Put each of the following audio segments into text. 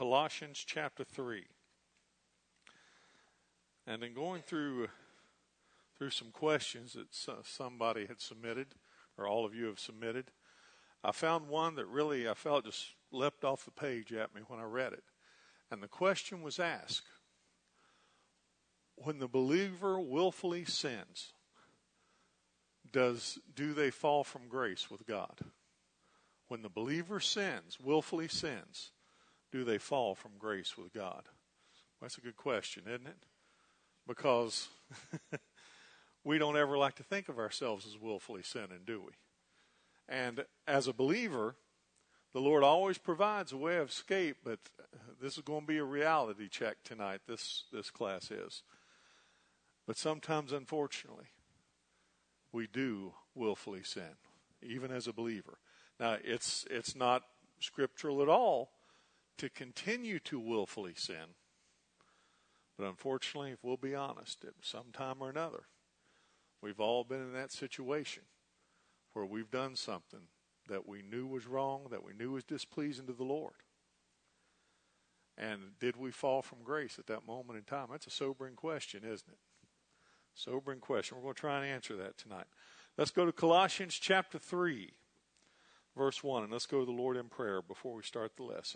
Colossians chapter 3. And in going through some questions that somebody had submitted, or all of you have submitted, I found one that really I felt just leapt off the page at me when I read it. And the question was asked, when the believer willfully sins, do they fall from grace with God? When the believer sins, willfully sins, do they fall from grace with God? Well, that's a good question, isn't it? Because we don't ever like to think of ourselves as willfully sinning, do we? And as a believer, the Lord always provides a way of escape, but this is going to be a reality check tonight, this class is. But sometimes, unfortunately, we do willfully sin, even as a believer. Now, it's not scriptural at all to continue to willfully sin. But unfortunately, if we'll be honest, at some time or another, we've all been in that situation where we've done something that we knew was wrong, that we knew was displeasing to the Lord. And did we fall from grace at that moment in time? That's a sobering question, isn't it? Sobering question. We're going to try and answer that tonight. Let's go to Colossians chapter 3, verse 1, and let's go to the Lord in prayer before we start the lesson.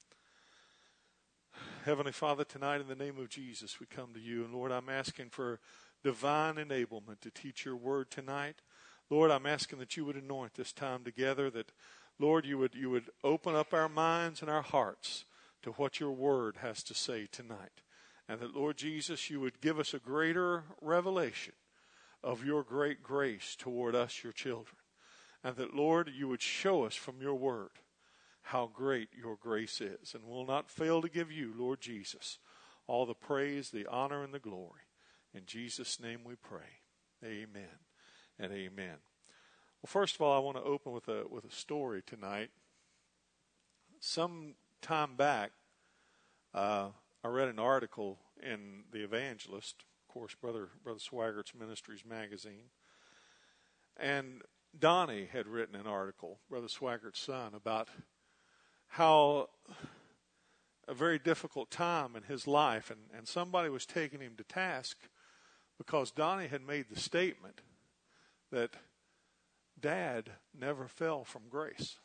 Heavenly Father, tonight in the name of Jesus, we come to you. And Lord, I'm asking for divine enablement to teach your word tonight. Lord, I'm asking that you would anoint this time together, that, Lord, you would open up our minds and our hearts to what your word has to say tonight. And that, Lord Jesus, you would give us a greater revelation of your great grace toward us, your children. And that, Lord, you would show us from your word how great your grace is. And we'll not fail to give you, Lord Jesus, all the praise, the honor, and the glory. In Jesus' name we pray. Amen and amen. Well, first of all, I want to open with a story tonight. Some time back, I read an article in The Evangelist, of course, Brother Swaggart's Ministries magazine. And Donnie had written an article, Brother Swaggart's son, about how a very difficult time in his life, and somebody was taking him to task because Donnie had made the statement that Dad never fell from grace.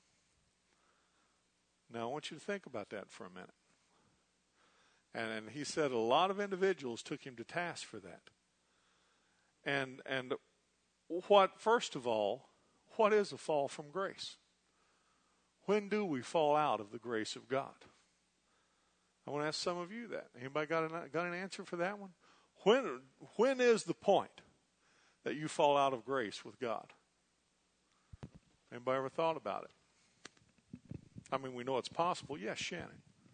Now, I want you to think about that for a minute. And he said a lot of individuals took him to task for that. And first of all, what is a fall from grace? When do we fall out of the grace of God? I want to ask some of you that. Anybody got an answer for that one? When is the point that you fall out of grace with God? Anybody ever thought about it? I mean, we know it's possible. Yes, Shannon.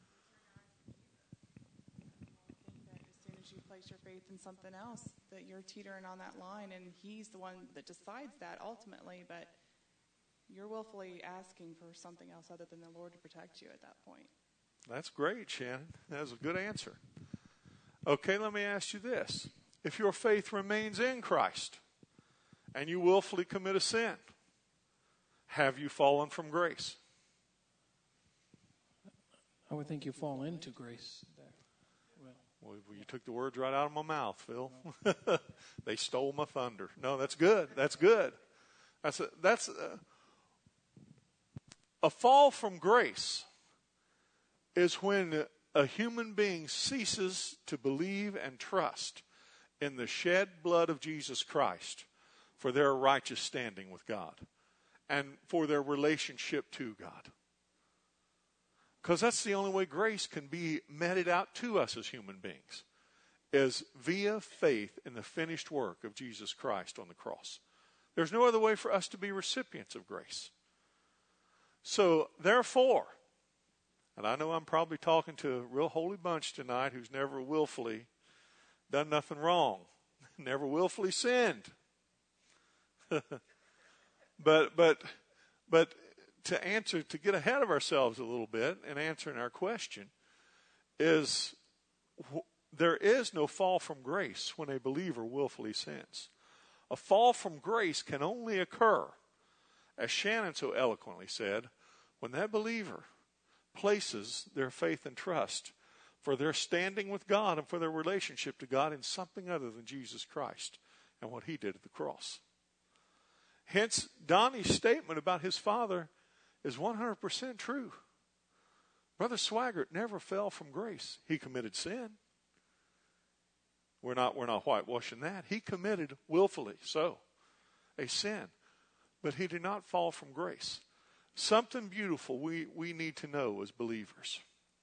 Your faith in something else, that you're teetering on that line, and he's the one that decides that ultimately, but you're willfully asking for something else other than the Lord to protect you at that point. That's great, Shannon. That was a good answer. Okay, let me ask you this. If your faith remains in Christ and you willfully commit a sin, have you fallen from grace? I would think you fall into grace there. Well, you took the words right out of my mouth, Phil. They stole my thunder. No, that's good. That's good. That's a fall from grace is when a human being ceases to believe and trust in the shed blood of Jesus Christ for their righteous standing with God and for their relationship to God. Because that's the only way grace can be meted out to us as human beings, is via faith in the finished work of Jesus Christ on the cross. There's no other way for us to be recipients of grace. So, therefore, and I know I'm probably talking to a real holy bunch tonight who's never willfully done nothing wrong, never willfully sinned. But to get ahead of ourselves a little bit and answering our question is there is no fall from grace when a believer willfully sins. A fall from grace can only occur, as Shannon so eloquently said, when that believer places their faith and trust for their standing with God and for their relationship to God in something other than Jesus Christ and what he did at the cross. Hence, Donnie's statement about his father is 100% true. Brother Swaggart never fell from grace. He committed sin. We're not whitewashing that. He committed willfully so a sin. But he did not fall from grace. Something beautiful we need to know as believers.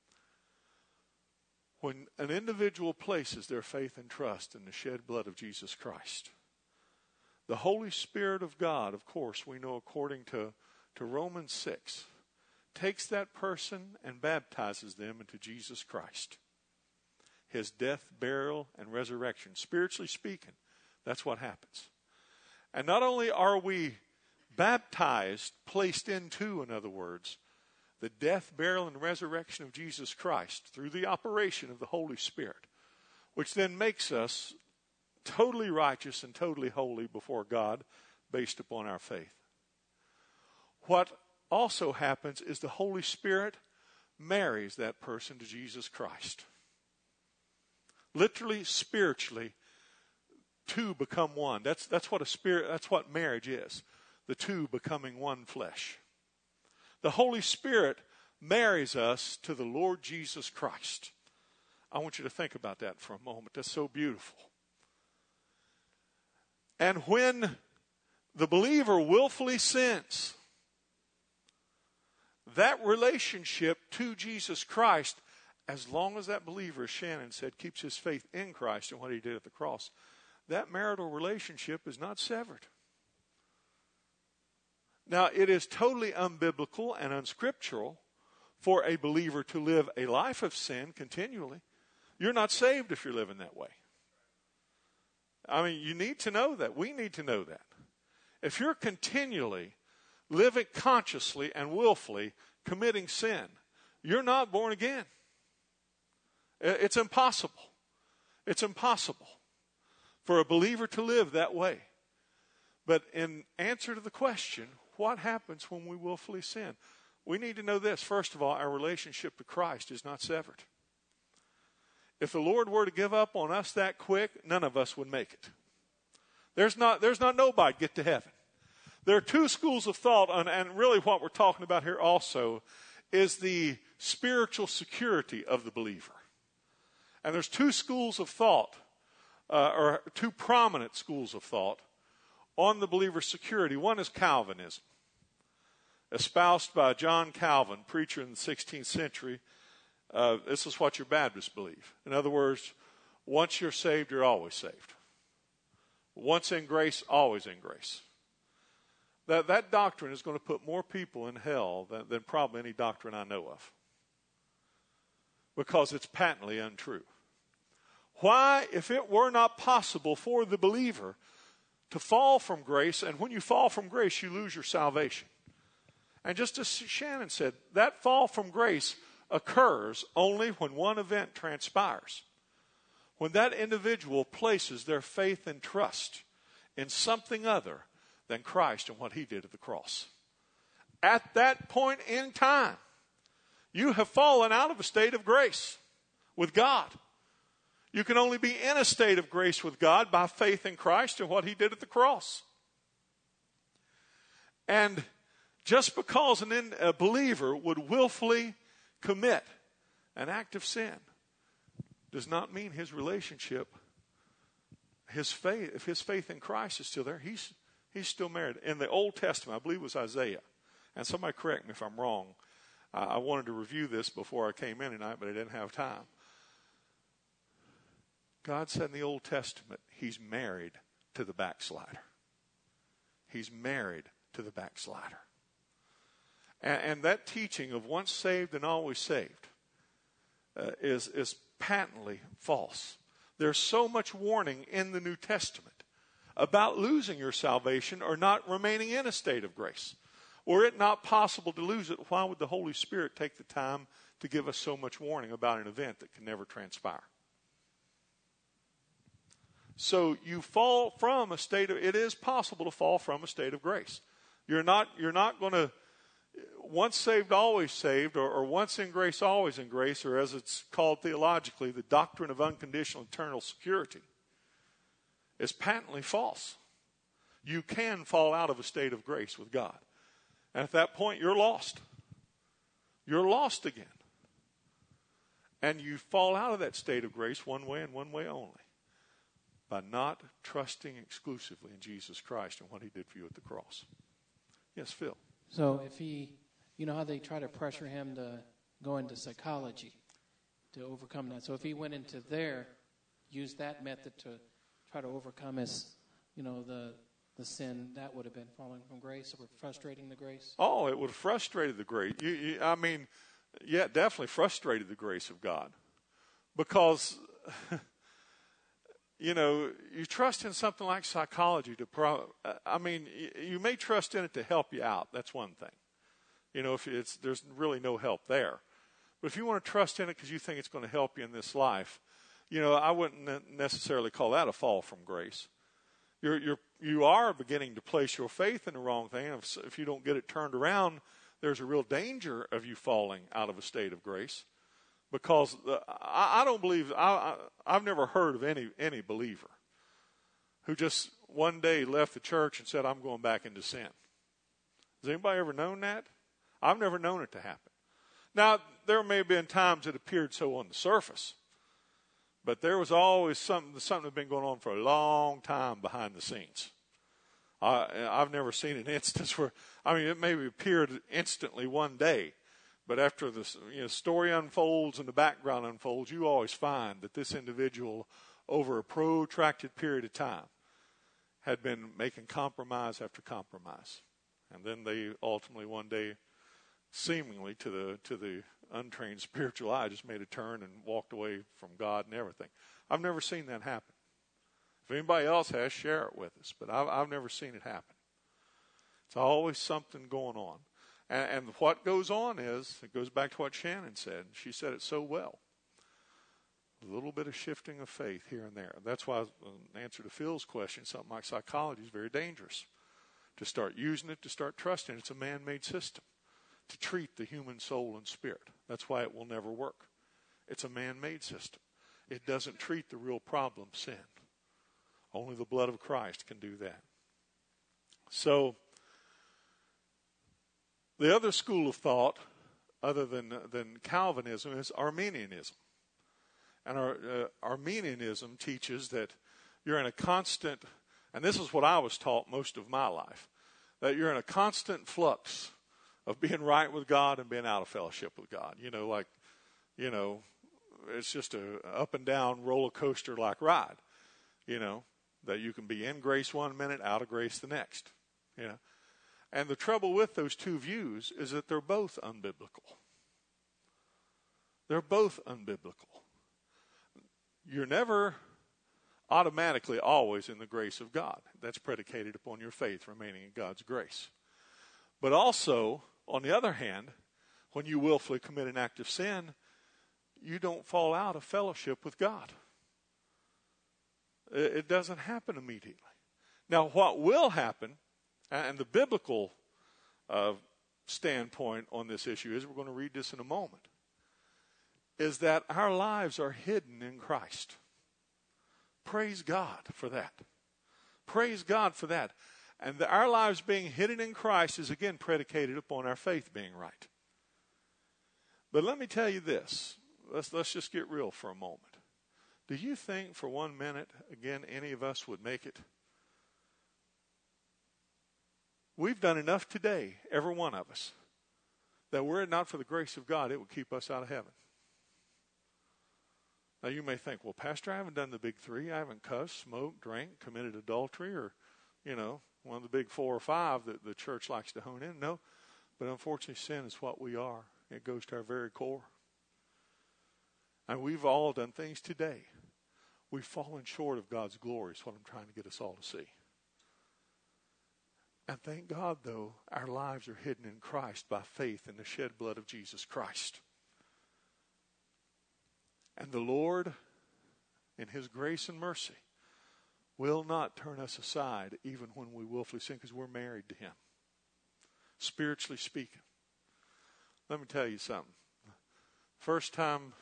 When an individual places their faith and trust in the shed blood of Jesus Christ, the Holy Spirit of God, of course, we know according to Romans 6, takes that person and baptizes them into Jesus Christ. His death, burial, and resurrection. Spiritually speaking, that's what happens. And not only are we baptized, placed into, in other words, the death, burial, and resurrection of Jesus Christ through the operation of the Holy Spirit, which then makes us totally righteous and totally holy before God based upon our faith. What also happens is the Holy Spirit marries that person to Jesus Christ. Literally, spiritually, two become one. That's what marriage is. The two becoming one flesh. The Holy Spirit marries us to the Lord Jesus Christ. I want you to think about that for a moment. That's so beautiful. And when the believer willfully sins, that relationship to Jesus Christ, as long as that believer, as Shannon said, keeps his faith in Christ and what he did at the cross, that marital relationship is not severed. Now, it is totally unbiblical and unscriptural for a believer to live a life of sin continually. You're not saved if you're living that way. I mean, you need to know that. We need to know that. If you're continually living consciously and willfully committing sin, you're not born again. It's impossible. It's impossible for a believer to live that way. But in answer to the question, what happens when we willfully sin? We need to know this. First of all, our relationship to Christ is not severed. If the Lord were to give up on us that quick, none of us would make it. There's not nobody get to heaven. There are two schools of thought, and really what we're talking about here also is the spiritual security of the believer. And there's two schools of thought, or two prominent schools of thought on the believer's security. One is Calvinism, espoused by John Calvin, preacher in the 16th century. This is what your Baptists believe. In other words, once you're saved, you're always saved. Once in grace, always in grace. That doctrine is going to put more people in hell than probably any doctrine I know of, because it's patently untrue. Why, if it were not possible for the believer to fall from grace, and when you fall from grace, you lose your salvation. And just as Shannon said, that fall from grace occurs only when one event transpires. When that individual places their faith and trust in something other than Christ and what he did at the cross. At that point in time, you have fallen out of a state of grace with God. You can only be in a state of grace with God by faith in Christ and what he did at the cross. And just because a believer would willfully commit an act of sin does not mean his relationship, his faith, if his faith in Christ is still there, he's still married. In the Old Testament, I believe it was Isaiah, and somebody correct me if I'm wrong. I wanted to review this before I came in tonight, but I didn't have time. God said in the Old Testament, he's married to the backslider. He's married to the backslider. And that teaching of once saved and always saved is patently false. There's so much warning in the New Testament about losing your salvation or not remaining in a state of grace. Were it not possible to lose it, why would the Holy Spirit take the time to give us so much warning about an event that can never transpire? So you fall from a state of, it is possible to fall from a state of grace. You're not going to, once saved, always saved, or once in grace, always in grace, or as it's called theologically, the doctrine of unconditional eternal security, is patently false. You can fall out of a state of grace with God. And at that point, you're lost. You're lost again. And you fall out of that state of grace one way and one way only. By not trusting exclusively in Jesus Christ and what he did for you at the cross. Yes, Phil. So if he, you know how they try to pressure him to go into psychology to overcome that. So if he went into there, used that method to try to overcome his, the sin, that would have been falling from grace or frustrating the grace? Oh, it would have frustrated the grace. Definitely frustrated the grace of God. Because, you trust in something like psychology you may trust in it to help you out. That's one thing. If there's really no help there. But if you want to trust in it because you think it's going to help you in this life, I wouldn't necessarily call that a fall from grace. You are beginning to place your faith in the wrong thing. If you don't get it turned around, there's a real danger of you falling out of a state of grace. Because I don't believe, I've never heard of any believer who just one day left the church and said, I'm going back into sin. Has anybody ever known that? I've never known it to happen. Now, there may have been times it appeared so on the surface. But there was always something had been going on for a long time behind the scenes. I've never seen an instance where, it maybe appeared instantly one day. But after the story unfolds and the background unfolds, you always find that this individual, over a protracted period of time, had been making compromise after compromise. And then they ultimately one day, seemingly to the untrained spiritual eye, just made a turn and walked away from God and everything. I've never seen that happen. If anybody else has, share it with us. But I've never seen it happen. It's always something going on. And what goes on is, it goes back to what Shannon said. She said it so well. A little bit of shifting of faith here and there. That's why, in answer to Phil's question, something like psychology is very dangerous. To start using it, to start trusting it. It's a man-made system to treat the human soul and spirit. That's why it will never work. It's a man-made system. It doesn't treat the real problem, sin. Only the blood of Christ can do that. So, the other school of thought, other than Calvinism, is Arminianism. And Arminianism teaches that you're in a constant, and this is what I was taught most of my life, that you're in a constant flux of being right with God and being out of fellowship with God. It's just a up and down roller coaster like ride. That you can be in grace one minute, out of grace the next. And the trouble with those two views is that they're both unbiblical. They're both unbiblical. You're never automatically always in the grace of God. That's predicated upon your faith remaining in God's grace. But also, on the other hand, when you willfully commit an act of sin, you don't fall out of fellowship with God. It doesn't happen immediately. Now, what will happen, and the biblical standpoint on this issue is, we're going to read this in a moment, is that our lives are hidden in Christ. Praise God for that. Praise God for that. And our lives being hidden in Christ is again predicated upon our faith being right. But let me tell you this. Let's just get real for a moment. Do you think for 1 minute, again, any of us would make it? We've done enough today, every one of us, that were it not for the grace of God, it would keep us out of heaven. Now you may think, well, Pastor, I haven't done the big three. I haven't cussed, smoked, drank, committed adultery, or, one of the big 4 or 5 that the church likes to hone in. No, but unfortunately sin is what we are. It goes to our very core. And we've all done things today. We've fallen short of God's glory is what I'm trying to get us all to see. And thank God, though, our lives are hidden in Christ by faith in the shed blood of Jesus Christ. And the Lord, in His grace and mercy, will not turn us aside even when we willfully sin, because we're married to Him, spiritually speaking. Let me tell you something. First time,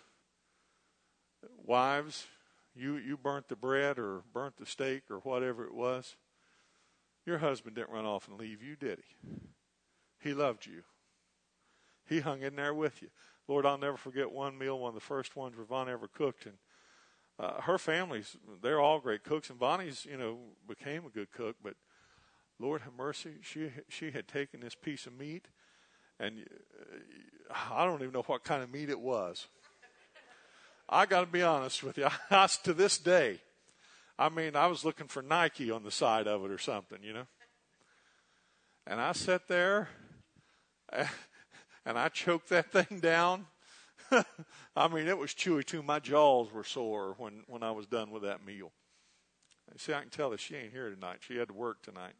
wives, you burnt the bread or burnt the steak or whatever it was, your husband didn't run off and leave you, did he? He loved you. He hung in there with you. Lord, I'll never forget one meal, one of the first ones Ravonna ever cooked. And her family's, they're all great cooks. And Bonnie's, became a good cook. But Lord have mercy, she had taken this piece of meat. And I don't even know what kind of meat it was. I got to be honest with you. To this day, I was looking for Nike on the side of it or something, And I sat there and I choked that thing down. It was chewy too. My jaws were sore when I was done with that meal. See, I can tell that she ain't here tonight. She had to work tonight.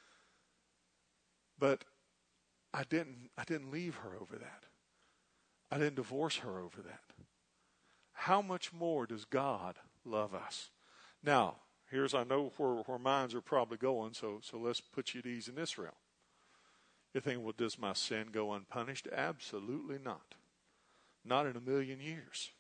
But I didn't leave her over that. I didn't divorce her over that. How much more does God love us? Now, I know where minds are probably going, so let's put you at ease in this realm. You're thinking, well, does my sin go unpunished? Absolutely not. Not in a million years.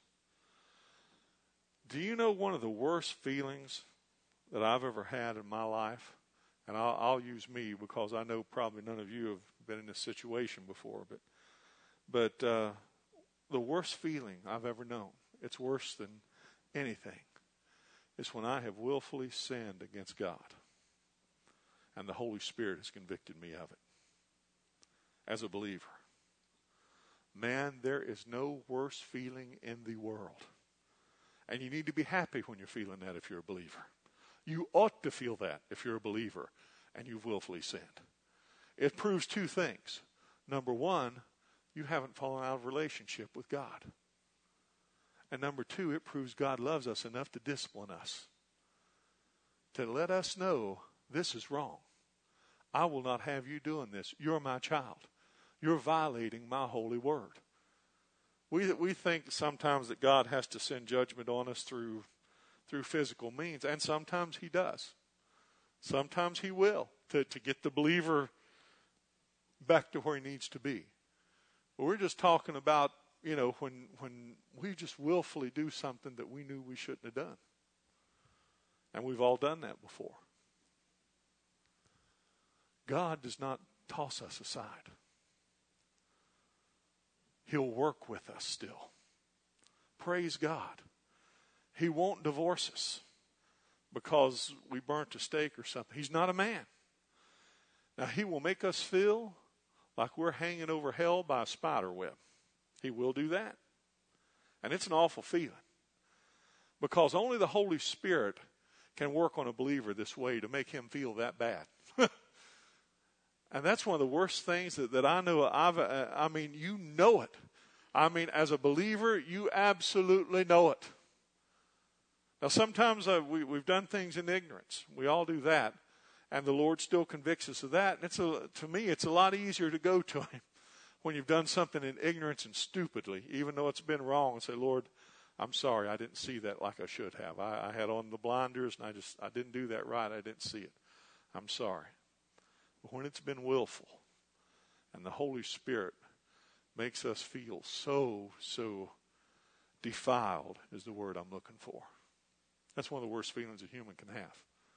Do you know one of the worst feelings that I've ever had in my life? And I'll use me because I know probably none of you have been in this situation before. But the worst feeling I've ever known, it's worse than anything, is when I have willfully sinned against God. And the Holy Spirit has convicted me of it. As a believer. Man, there is no worse feeling in the world. And you need to be happy when you're feeling that if you're a believer. You ought to feel that if you're a believer and you've willfully sinned. It proves two things. Number one, you haven't fallen out of relationship with God. And number two, it proves God loves us enough to discipline us. To let us know this is wrong. I will not have you doing this. You're my child. You're violating my holy word. We think sometimes that God has to send judgment on us through physical means, and sometimes he does. Sometimes he will to get the believer back to where he needs to be. But we're just talking about, when we just willfully do something that we knew we shouldn't have done. And we've all done that before. God does not toss us aside. He'll work with us still. Praise God. He won't divorce us because we burnt a steak or something. He's not a man. Now, he will make us feel like we're hanging over hell by a spider web. He will do that. And it's an awful feeling. Because only the Holy Spirit can work on a believer this way to make him feel that bad. And that's one of the worst things that I know. You know it. As a believer, you absolutely know it. Now, sometimes we've done things in ignorance. We all do that. And the Lord still convicts us of that. And to me, it's a lot easier to go to him when you've done something in ignorance and stupidly, even though it's been wrong, and say, Lord, I'm sorry, I didn't see that like I should have. I had on the blinders, and I didn't do that right. I didn't see it. I'm sorry. But when it's been willful, and the Holy Spirit makes us feel so defiled, is the word I'm looking for. That's one of the worst feelings a human can have.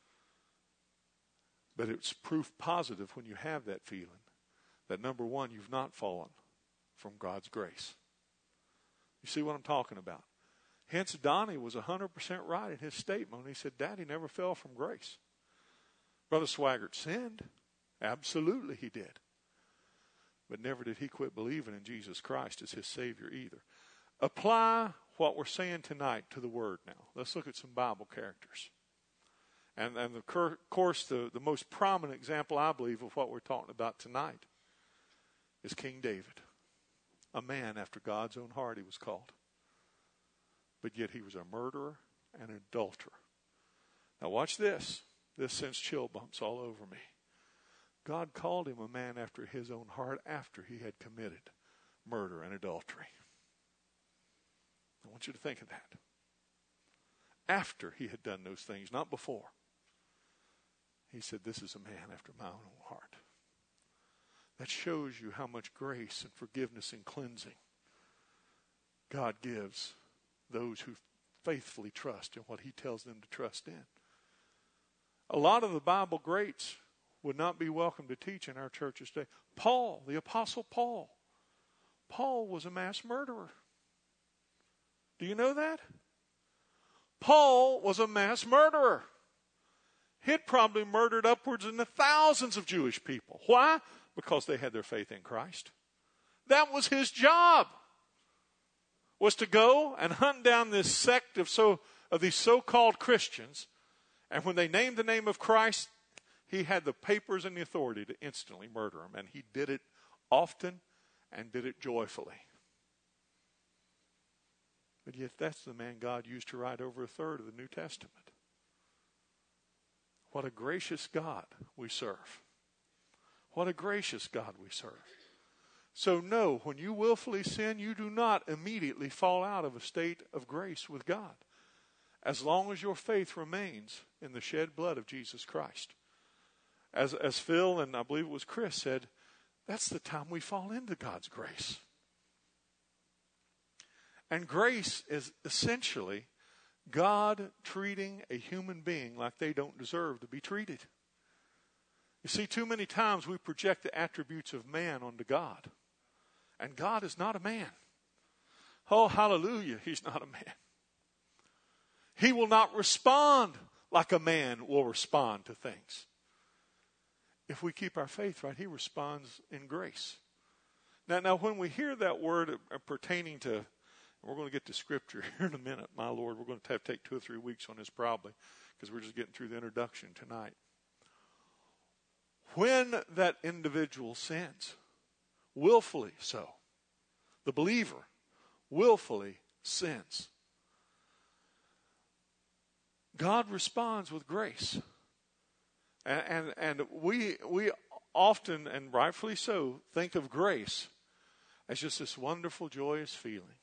But it's proof positive when you have that feeling that, number one, you've not fallen from God's grace. You see what I'm talking about? Hence, Donnie was 100% right in his statement when he said, Daddy never fell from grace. Brother Swaggart sinned. Absolutely he did. But never did he quit believing in Jesus Christ as his Savior either. Apply what we're saying tonight to the Word now. Let's look at some Bible characters. And of course, the most prominent example, I believe, of what we're talking about tonight is King David. A man after God's own heart, he was called. But yet he was a murderer and an adulterer. Now watch this. This sends chill bumps all over me. God called him a man after his own heart after he had committed murder and adultery. I want you to think of that. After he had done those things, not before. He said, this is a man after my own heart. That shows you how much grace and forgiveness and cleansing God gives those who faithfully trust in what he tells them to trust in. A lot of the Bible greats would not be welcome to teach in our churches today. Paul, the Apostle Paul. Paul was a mass murderer. Do you know that? Paul was a mass murderer. He'd probably murdered upwards of thousands of Jewish people. Why? Because they had their faith in Christ. That was his job, was to go and hunt down this sect of these so-called Christians. And when they named the name of Christ, he had the papers and the authority to instantly murder them. And he did it often and did it joyfully. But yet that's the man God used to write over a third of the New Testament. What a gracious God we serve. What a gracious God we serve. So no, when you willfully sin, you do not immediately fall out of a state of grace with God, as long as your faith remains in the shed blood of Jesus Christ. As Phil and I believe it was Chris said, that's the time we fall into God's grace. And grace is essentially God treating a human being like they don't deserve to be treated. You see, too many times we project the attributes of man onto God. And God is not a man. Oh, hallelujah, he's not a man. He will not respond like a man will respond to things. If we keep our faith right, he responds in grace. Now when we hear that word pertaining to, we're going to get to Scripture here in a minute, my Lord. We're going to have to take 2 or 3 weeks on this probably, because we're just getting through the introduction tonight. When that individual sins, willfully so, the believer willfully sins, God responds with grace. And we often, and rightfully so, think of grace as just this wonderful, joyous feeling.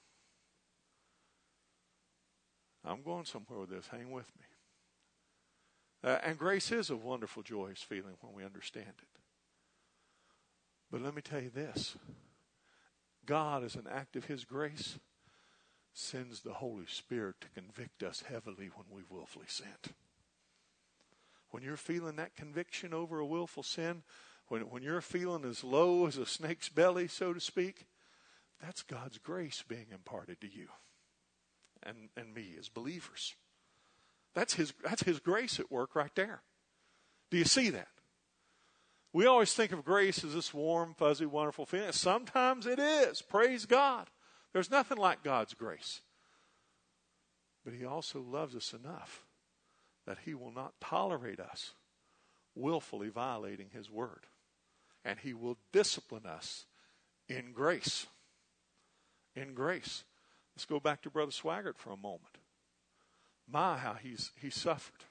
I'm going somewhere with this. Hang with me. And grace is a wonderful, joyous feeling when we understand it. But let me tell you this. God, as an act of his grace, sends the Holy Spirit to convict us heavily when we've willfully sinned. When you're feeling that conviction over a willful sin, when you're feeling as low as a snake's belly, so to speak, that's God's grace being imparted to you and me as believers. That's his grace at work right there. Do you see that? We always think of grace as this warm, fuzzy, wonderful feeling. Sometimes it is. Praise God. There's nothing like God's grace. But he also loves us enough that he will not tolerate us willfully violating his word. And he will discipline us in grace. In grace. Let's go back to Brother Swaggart for a moment. My, how he suffered.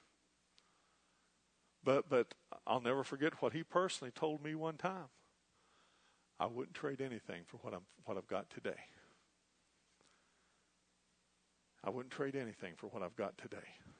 But I'll never forget what he personally told me one time. I wouldn't trade anything for what I've got today. I wouldn't trade anything for what I've got today.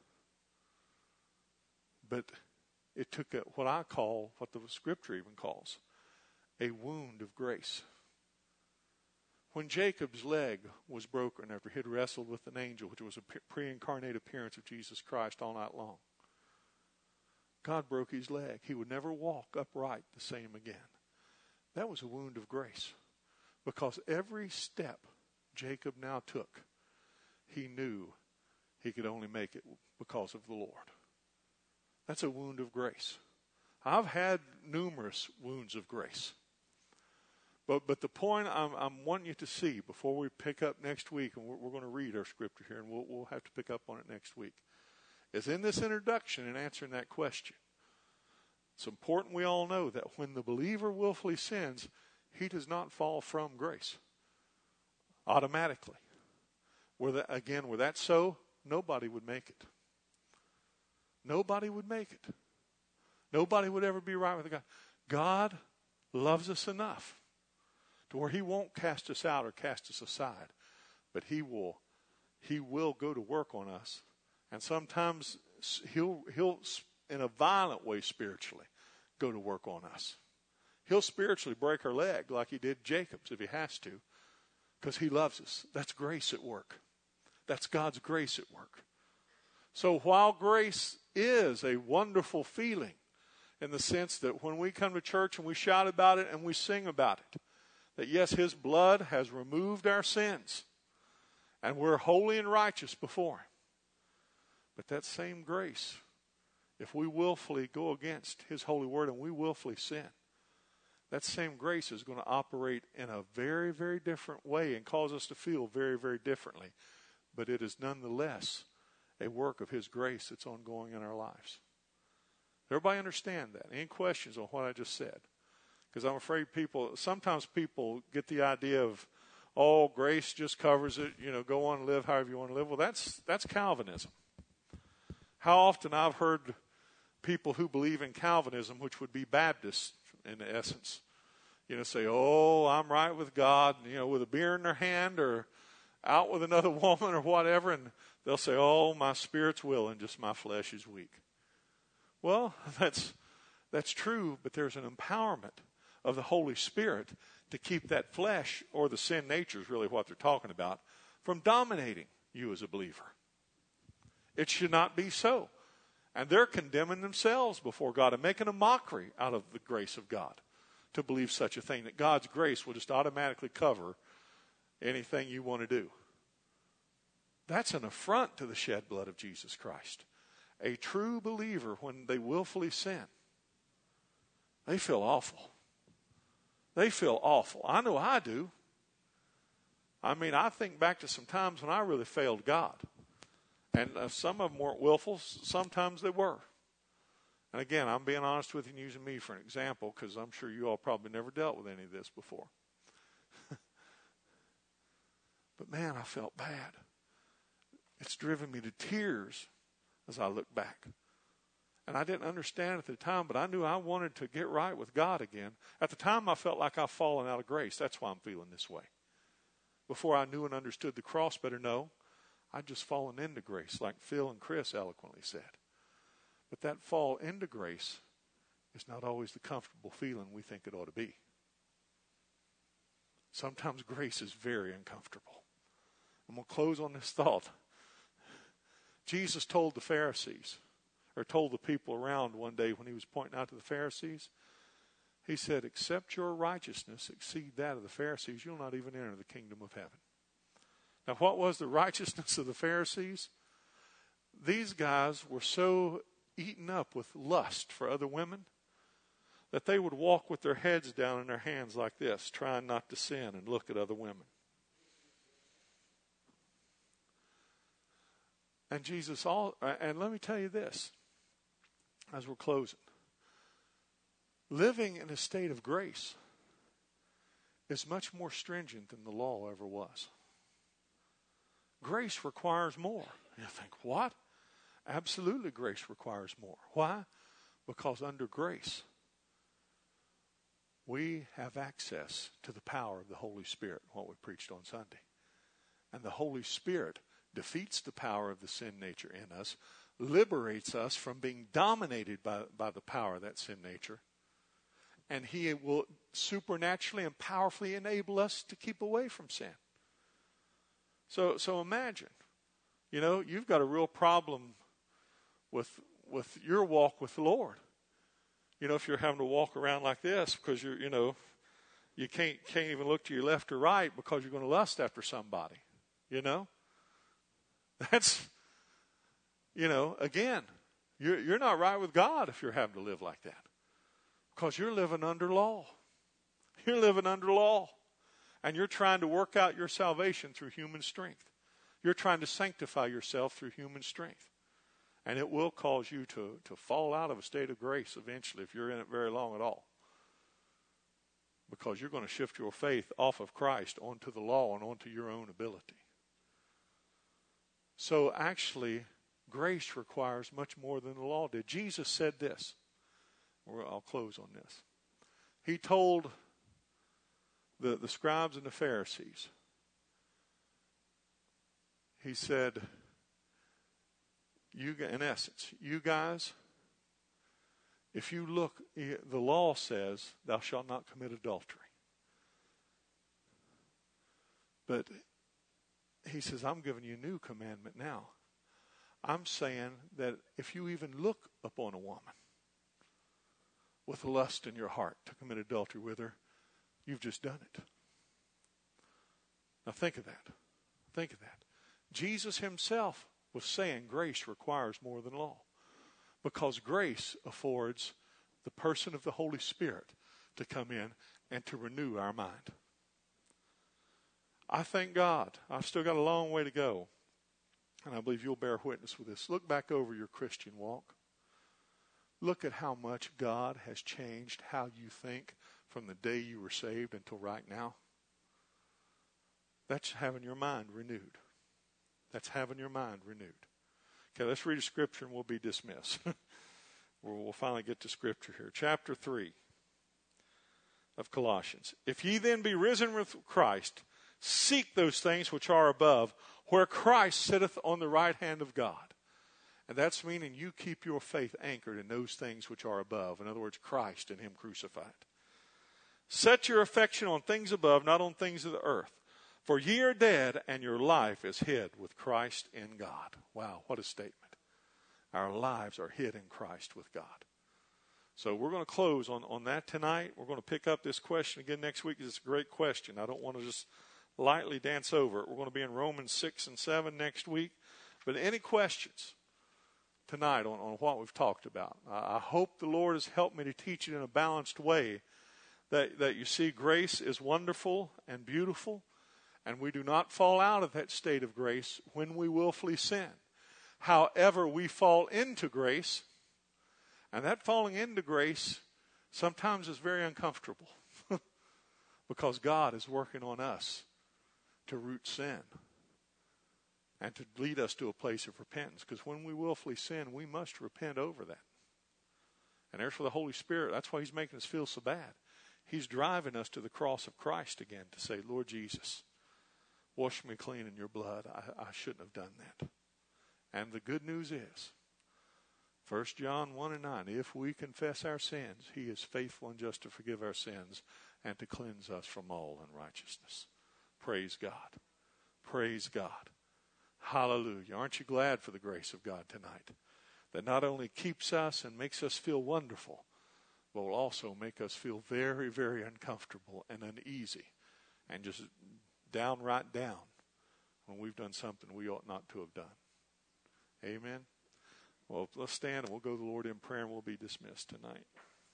But it took what I call, what the Scripture even calls, a wound of grace. When Jacob's leg was broken after he had wrestled with an angel, which was a pre-incarnate appearance of Jesus Christ all night long, God broke his leg. He would never walk upright the same again. That was a wound of grace. Because every step Jacob now took, he knew he could only make it because of the Lord. That's a wound of grace. I've had numerous wounds of grace. But the point I'm wanting you to see before we pick up next week, and we're going to read our scripture here, and we'll have to pick up on it next week, is in this introduction and answering that question. It's important we all know that when the believer willfully sins, he does not fall from grace automatically. Were that so, nobody would make it. Nobody would make it. Nobody would ever be right with God. God loves us enough to where he won't cast us out or cast us aside, but he will go to work on us. And sometimes he'll in a violent way spiritually go to work on us. He'll spiritually break our leg like he did Jacob's if he has to, because he loves us. That's grace at work. That's God's grace at work. So while grace is a wonderful feeling in the sense that when we come to church and we shout about it and we sing about it, that yes, his blood has removed our sins and we're holy and righteous before him. But that same grace, if we willfully go against his holy word and we willfully sin, that same grace is going to operate in a very, very different way and cause us to feel very, very differently. But it is nonetheless a work of his grace that's ongoing in our lives. Everybody understand that? Any questions on what I just said? Because I'm afraid sometimes people get the idea of, oh, grace just covers it, go on and live however you want to live. Well, that's Calvinism. How often I've heard people who believe in Calvinism, which would be Baptists in essence, say, oh, I'm right with God, with a beer in their hand or out with another woman or whatever, and they'll say, oh, my spirit's willing, just my flesh is weak. Well, that's true, but there's an empowerment of the Holy Spirit to keep that flesh, or the sin nature is really what they're talking about, from dominating you as a believer. It should not be so. And they're condemning themselves before God and making a mockery out of the grace of God to believe such a thing, that God's grace will just automatically cover anything you want to do. That's an affront to the shed blood of Jesus Christ. A true believer, when they willfully sin, they feel awful. They feel awful. I know I do. I mean, I think back to some times when I really failed God. And some of them weren't willful. Sometimes they were. And again, I'm being honest with you and using me for an example, because I'm sure you all probably never dealt with any of this before. But man, I felt bad. It's driven me to tears as I look back. And I didn't understand at the time, but I knew I wanted to get right with God again. At the time, I felt like I've fallen out of grace. That's why I'm feeling this way. Before I knew and understood the cross better, no, I'd just fallen into grace, like Phil and Chris eloquently said. But that fall into grace is not always the comfortable feeling we think it ought to be. Sometimes grace is very uncomfortable. I'm going to close on this thought. Jesus told the Pharisees, or told the people around one day when he was pointing out to the Pharisees, he said, except your righteousness exceed that of the Pharisees, you'll not even enter the kingdom of heaven. Now, what was the righteousness of the Pharisees? These guys were so eaten up with lust for other women that they would walk with their heads down in their hands like this, trying not to sin and look at other women. And and let me tell you this, as we're closing. Living in a state of grace is much more stringent than the law ever was. Grace requires more. You think, what? Absolutely, grace requires more. Why? Because under grace, we have access to the power of the Holy Spirit, what we preached on Sunday. And the Holy Spirit defeats the power of the sin nature in us, liberates us from being dominated by the power of that sin nature, and he will supernaturally and powerfully enable us to keep away from sin. So imagine, you've got a real problem with your walk with the Lord. If you're having to walk around like this because you can't even look to your left or right because you're going to lust after somebody, That's, again, you're not right with God if you're having to live like that. Because you're living under law. You're living under law. And you're trying to work out your salvation through human strength. You're trying to sanctify yourself through human strength. And it will cause you to fall out of a state of grace eventually if you're in it very long at all. Because you're going to shift your faith off of Christ onto the law and onto your own ability. So actually, grace requires much more than the law did. Jesus said this. I'll close on this. He told the scribes and the Pharisees, he said, in essence, you guys, If you look, the law says, thou shalt not commit adultery. But he says, I'm giving you a new commandment now. I'm saying that if you even look upon a woman with lust in your heart to commit adultery with her, you've just done it. Now think of that. Think of that. Jesus himself was saying grace requires more than law, because grace affords the person of the Holy Spirit to come in and to renew our mind. I thank God. I've still got a long way to go, and I believe you'll bear witness with this. Look back over your Christian walk. Look at how much God has changed how you think from the day you were saved until right now. That's having your mind renewed. That's having your mind renewed. Okay, let's read a scripture and we'll be dismissed. We'll finally get to scripture here. Chapter 3 of Colossians. If ye then be risen with Christ, seek those things which are above, where Christ sitteth on the right hand of God. And that's meaning you keep your faith anchored in those things which are above. In other words, Christ and him crucified. Set your affection on things above, not on things of the earth. For ye are dead, and your life is hid with Christ in God. Wow, what a statement. Our lives are hid in Christ with God. So we're going to close on that tonight. We're going to pick up this question again next week, because it's a great question. I don't want to just lightly dance over it. We're going to be in Romans 6 and 7 next week. But any questions tonight on what we've talked about? I hope the Lord has helped me to teach it in a balanced way, that you see grace is wonderful and beautiful, and we do not fall out of that state of grace when we willfully sin. However, we fall into grace, and that falling into grace sometimes is very uncomfortable because God is working on us to root sin and to lead us to a place of repentance. Because when we willfully sin, we must repent over that. And there's for the Holy Spirit. That's why he's making us feel so bad. He's driving us to the cross of Christ again to say, Lord Jesus, wash me clean in your blood. I shouldn't have done that. And the good news is, 1 John 1 and 9, if we confess our sins, he is faithful and just to forgive our sins and to cleanse us from all unrighteousness. Praise God. Praise God. Hallelujah. Aren't you glad for the grace of God tonight? That not only keeps us and makes us feel wonderful, but will also make us feel very, very uncomfortable and uneasy and just downright down when we've done something we ought not to have done. Amen. Well, let's stand and we'll go to the Lord in prayer and we'll be dismissed tonight.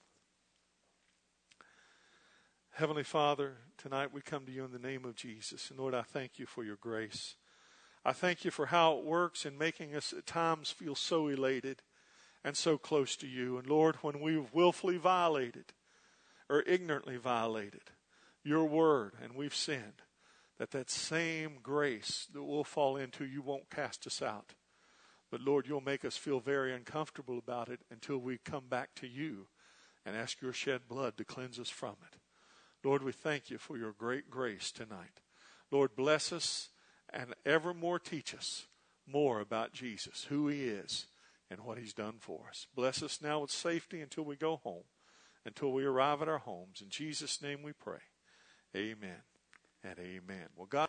Heavenly Father, tonight we come to you in the name of Jesus. And Lord, I thank you for your grace. I thank you for how it works in making us at times feel so elated and so close to you. And Lord, when we've willfully violated or ignorantly violated your word and we've sinned, that same grace that we'll fall into, you won't cast us out. But Lord, you'll make us feel very uncomfortable about it until we come back to you and ask your shed blood to cleanse us from it. Lord, we thank you for your great grace tonight. Lord, bless us and evermore teach us more about Jesus, who he is and what he's done for us. Bless us now with safety until we go home, until we arrive at our homes. In Jesus' name we pray. Amen and amen. Well, God